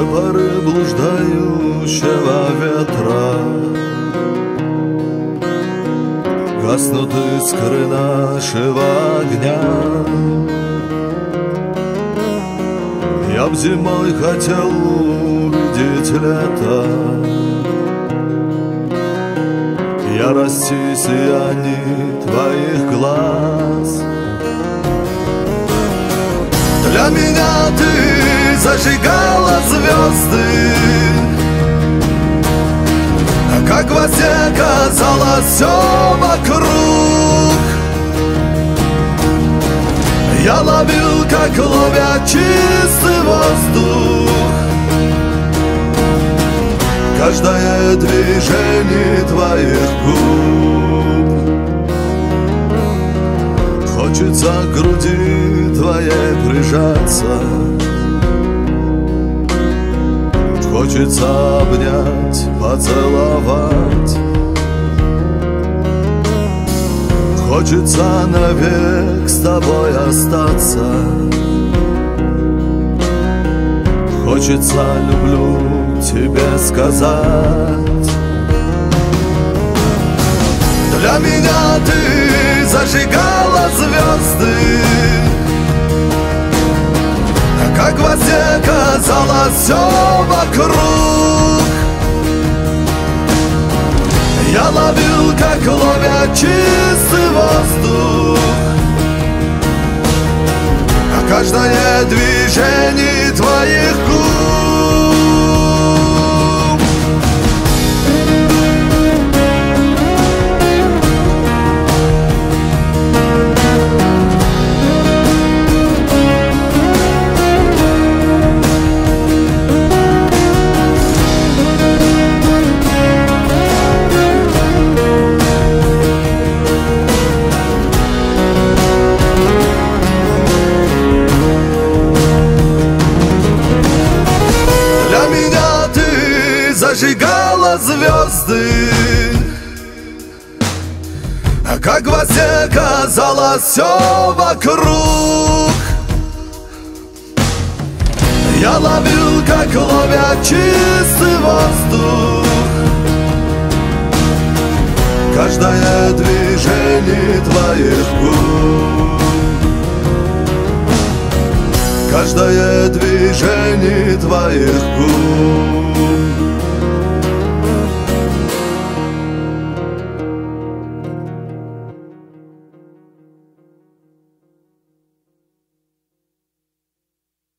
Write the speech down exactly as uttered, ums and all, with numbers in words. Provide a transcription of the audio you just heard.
поры блуждающего ветра гаснут искры нашего огня. Я б зимой хотел увидеть лето, ярости сияний твоих глаз. Для меня ты зажигала звезды, как во сне казалось все вокруг. Я ловил, как ловят чистый воздух, каждое движение твоих губ. Хочется к груди твоей прижаться, хочется обнять, поцеловать, хочется навек с тобой остаться, хочется люблю тебе сказать. Для меня ты зажигала звезды, как во сне казалось все вокруг. Я ловил, как ловят чистый воздух, каждое движение твоих губ. Зажигала звезды, как во сне казалось все вокруг. Я ловил, как ловят чистый воздух, каждое движение твоих губ, каждое движение твоих губ.